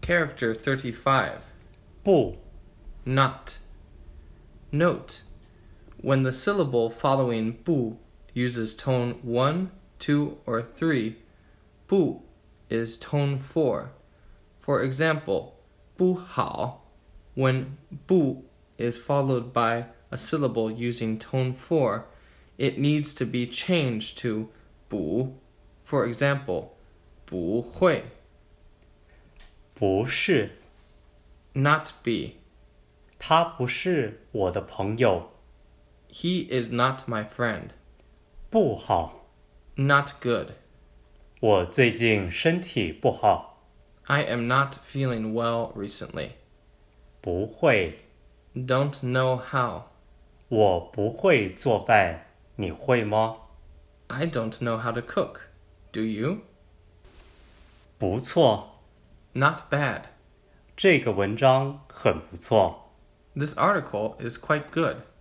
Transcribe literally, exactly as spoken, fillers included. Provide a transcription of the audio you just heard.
Character thirty-five. 不 Not. Note: when the syllable following 不 uses tone one, two, or three, 不 is tone four. For example, 不好, when 不 is followed by a syllable using tone four, it needs to be changed to 不. For example, 不会. 不是 Not be. 他不是我的朋友 He is not my friend. 不好 Not good. 我最近身体不好 I am not feeling well recently. 不会 Don't know how. 我不会做饭你会吗 I don't know how to cook. Do you? 不错 Not bad. 这个文章很不错 This article is quite good.